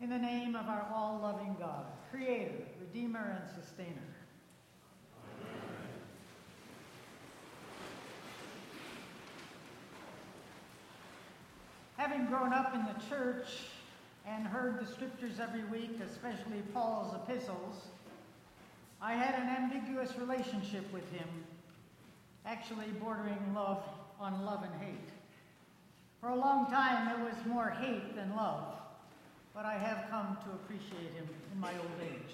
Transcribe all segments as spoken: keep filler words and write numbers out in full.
In the name of our all-loving God, Creator, Redeemer, and Sustainer. Amen. Having grown up in the church and heard the scriptures every week, especially Paul's epistles, I had an ambiguous relationship with him, actually bordering love on love and hate. For a long time, it was more hate than love, but I have come to appreciate him in my old age.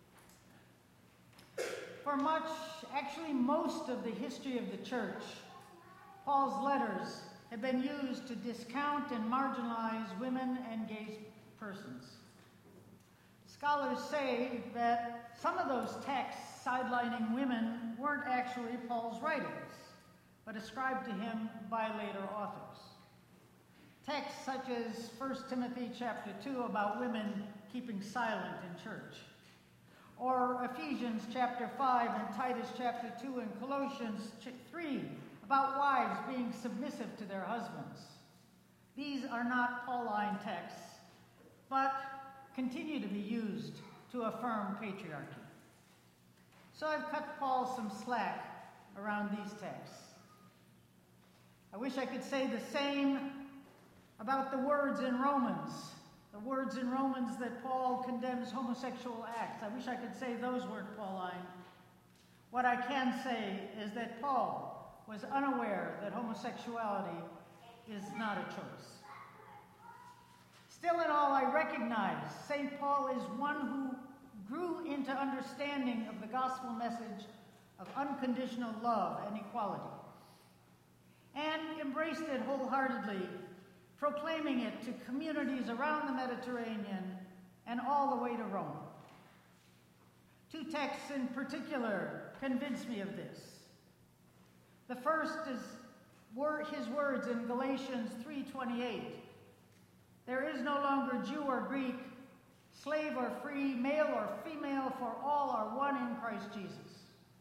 For much, actually most of the history of the church, Paul's letters have been used to discount and marginalize women and gay persons. Scholars say that some of those texts sidelining women weren't actually Paul's writings, but ascribed to him by later authors. Texts such as First Timothy chapter two about women keeping silent in church, or Ephesians chapter five and Titus chapter two and Colossians three about wives being submissive to their husbands. These are not Pauline texts, but continue to be used to affirm patriarchy. So I've cut Paul some slack around these texts. I wish I could say the same about the words in Romans, the words in Romans that Paul condemns homosexual acts. I wish I could say those weren't Pauline. What I can say is that Paul was unaware that homosexuality is not a choice. Still in all, I recognize Saint Paul is one who grew into understanding of the gospel message of unconditional love and equality, and embraced it wholeheartedly, proclaiming it to communities around the Mediterranean and all the way to Rome. Two texts in particular convince me of this. The first is his words in Galatians three twenty-eight. There is no longer Jew or Greek, slave or free, male or female, for all are one in Christ Jesus.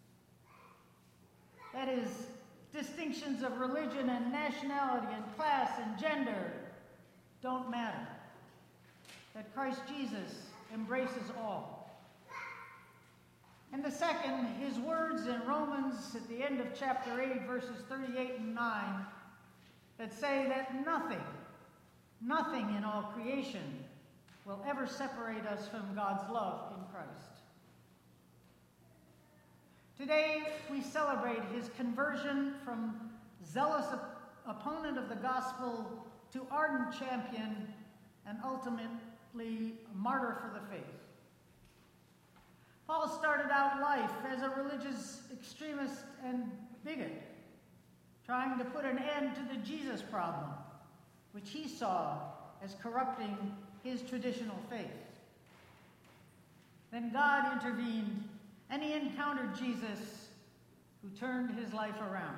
That is, distinctions of religion and nationality and class and gender don't matter. That Christ Jesus embraces all. And the second, his words in Romans at the end of chapter eight, verses thirty-eight and nine, that say that nothing, nothing in all creation will ever separate us from God's love in Christ. Today, we celebrate his conversion from zealous op- opponent of the gospel to ardent champion and ultimately martyr for the faith. Paul started out life as a religious extremist and bigot, trying to put an end to the Jesus problem, which he saw as corrupting his traditional faith. Then God intervened, and he encountered Jesus, who turned his life around.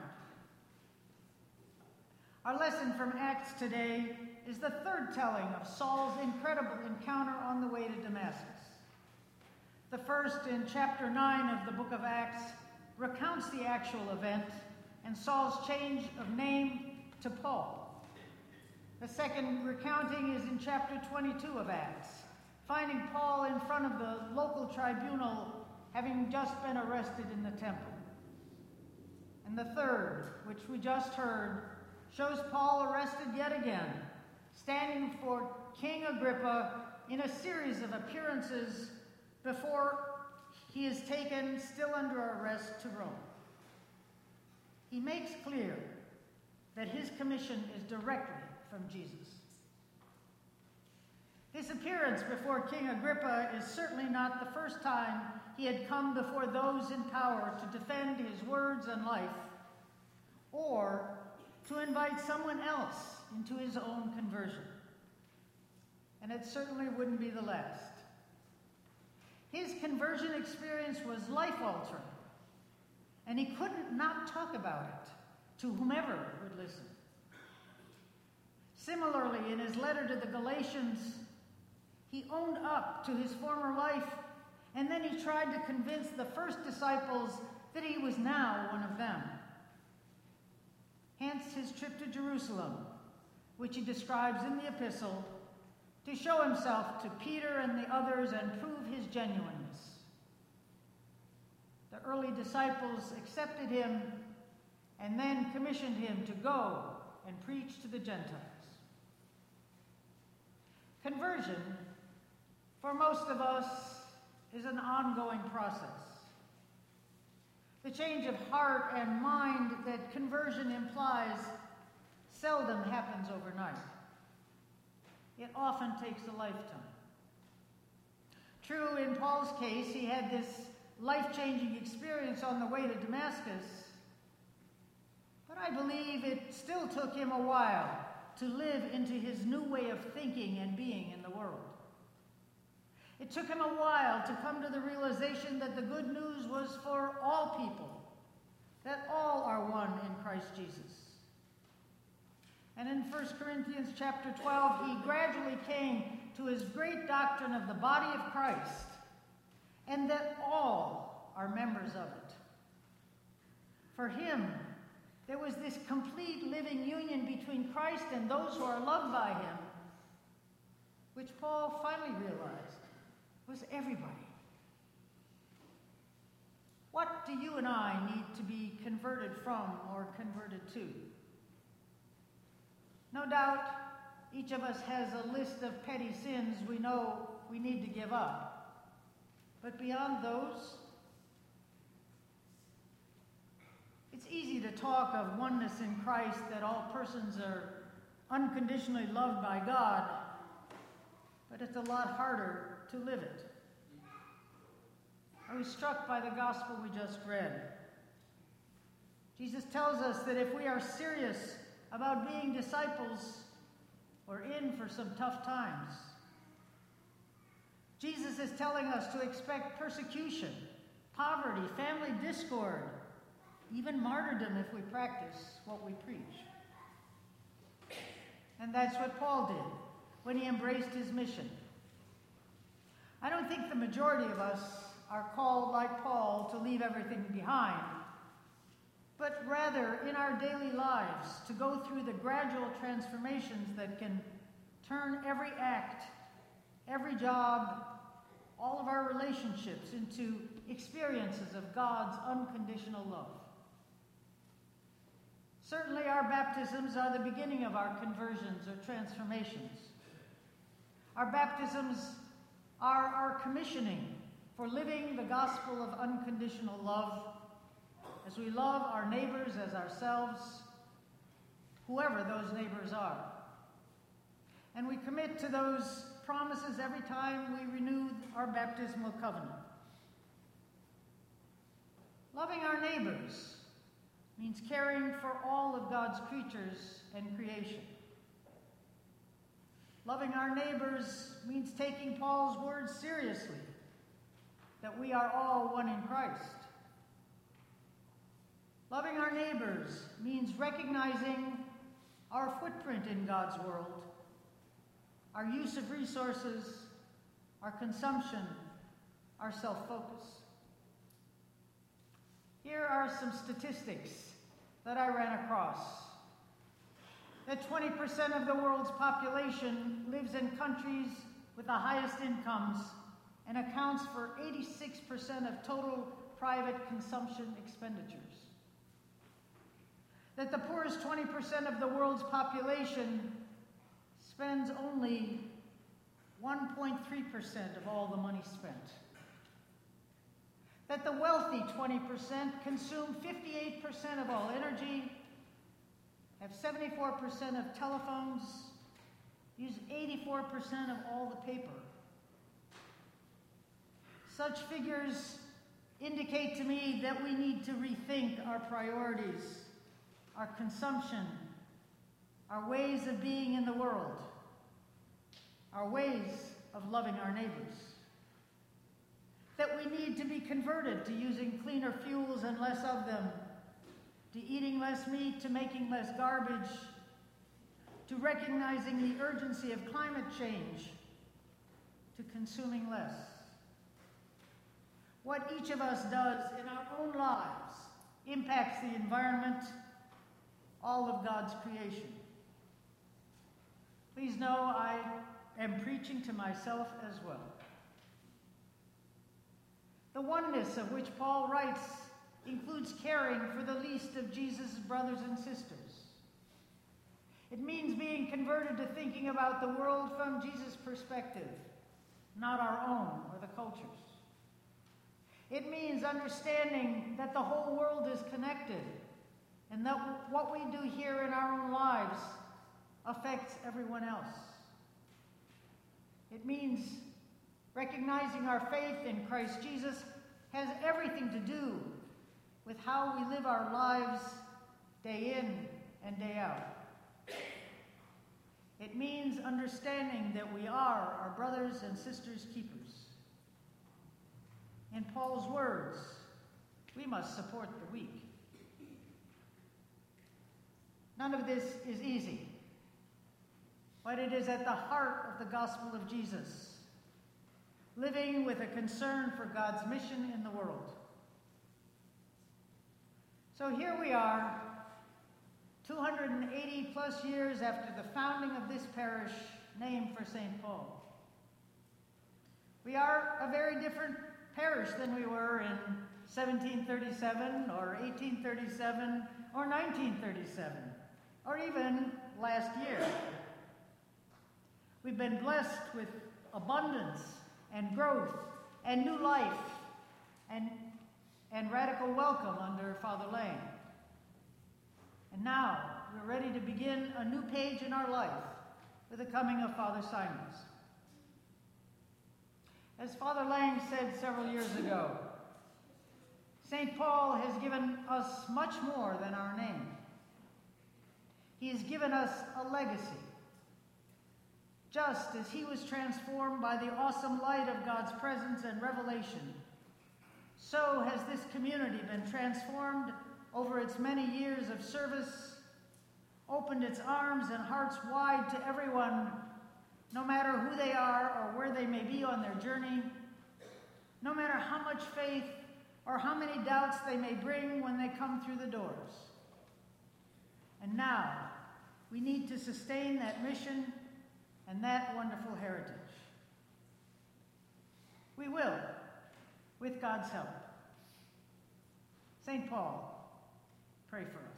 Our lesson from Acts today is the third telling of Saul's incredible encounter on the way to Damascus. The first, in chapter nine of the book of Acts, recounts the actual event and Saul's change of name to Paul. The second recounting is in chapter twenty-two of Acts, finding Paul in front of the local tribunal, having just been arrested in the temple. And the third, which we just heard, shows Paul arrested yet again, standing for King Agrippa in a series of appearances before he is taken, still under arrest, to Rome. He makes clear that his commission is directly from Jesus. This appearance before King Agrippa is certainly not the first time he had come before those in power to defend his words and life, or to invite someone else into his own conversion. And it certainly wouldn't be the last. His conversion experience was life-altering, and he couldn't not talk about it to whomever would listen. Similarly, in his letter to the Galatians, he owned up to his former life, and then he tried to convince the first disciples that he was now one of them. Hence his trip to Jerusalem, which he describes in the epistle to show himself to Peter and the others and prove his genuineness. The early disciples accepted him and then commissioned him to go and preach to the Gentiles. Conversion, for most of us, is an ongoing process. The change of heart and mind that conversion implies seldom happens overnight. It often takes a lifetime. True, in Paul's case, he had this life-changing experience on the way to Damascus, but I believe it still took him a while to live into his new way of thinking and being in the world. It took him a while to come to the realization that the good news was for all people, that all are one in Christ Jesus. And in First Corinthians chapter twelve, he gradually came to his great doctrine of the body of Christ, and that all are members of it. For him, there was this complete living union between Christ and those who are loved by him, which Paul finally realized was everybody. What do you and I need to be converted from or converted to? No doubt, each of us has a list of petty sins we know we need to give up. But beyond those, it's easy to talk of oneness in Christ, that all persons are unconditionally loved by God, but it's a lot harder to live it. I was struck by the gospel we just read. Jesus tells us that if we are serious about being disciples, we're in for some tough times. Jesus is telling us to expect persecution, poverty, family discord, even martyrdom if we practice what we preach. And that's what Paul did when he embraced his mission. I don't think the majority of us are called, like Paul, to leave everything behind, but rather in our daily lives to go through the gradual transformations that can turn every act, every job, all of our relationships into experiences of God's unconditional love. Certainly our baptisms are the beginning of our conversions or transformations. Our baptisms are our commissioning for living the gospel of unconditional love as we love our neighbors as ourselves, whoever those neighbors are. And we commit to those promises every time we renew our baptismal covenant. Loving our neighbors means caring for all of God's creatures and creation. Loving our neighbors means taking Paul's words seriously, that we are all one in Christ. Loving our neighbors means recognizing our footprint in God's world, our use of resources, our consumption, our self-focus. Here are some statistics that I ran across. That twenty percent of the world's population lives in countries with the highest incomes and accounts for eighty-six percent of total private consumption expenditures. That the poorest twenty percent of the world's population spends only one point three percent of all the money spent. That the wealthy twenty percent consume fifty-eight percent of all energy, have seventy-four percent of telephones, use eighty-four percent of all the paper. Such figures indicate to me that we need to rethink our priorities, our consumption, our ways of being in the world, our ways of loving our neighbors. That we need to be converted to using cleaner fuels and less of them, to eating less meat, to making less garbage, to recognizing the urgency of climate change, to consuming less. What each of us does in our own lives impacts the environment, all of God's creation. Please know I am preaching to myself as well. The oneness of which Paul writes includes caring for the least of Jesus' brothers and sisters. It means being converted to thinking about the world from Jesus' perspective, not our own or the culture's. It means understanding that the whole world is connected and that what we do here in our own lives affects everyone else. It means recognizing our faith in Christ Jesus has everything to do with how we live our lives day in and day out. It means understanding that we are our brothers and sisters' keepers. In Paul's words, we must support the weak. None of this is easy, but it is at the heart of the gospel of Jesus, living with a concern for God's mission in the world. So here we are, two hundred eighty plus years after the founding of this parish named for Saint Paul. We are a very different parish than we were in seventeen thirty-seven or eighteen thirty-seven or nineteen thirty-seven or even last year. We've been blessed with abundance and growth and new life and, and radical welcome under Father Lang. And now we're ready to begin a new page in our life with the coming of Father Simons. As Father Lang said several years ago, Saint Paul has given us much more than our name. He has given us a legacy. Just as he was transformed by the awesome light of God's presence and revelation, so has this community been transformed over its many years of service, opened its arms and hearts wide to everyone, no matter who they are or where they may be on their journey, no matter how much faith or how many doubts they may bring when they come through the doors. And now, we need to sustain that mission and that wonderful heritage. We will, with God's help. Saint Paul, pray for us.